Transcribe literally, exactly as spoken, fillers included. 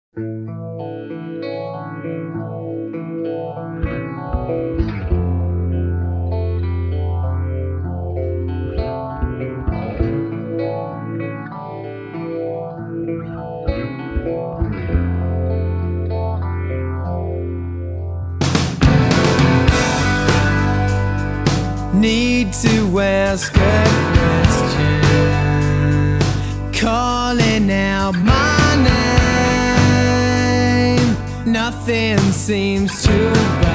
Need to ask a question, calling out my name. Nothing seems to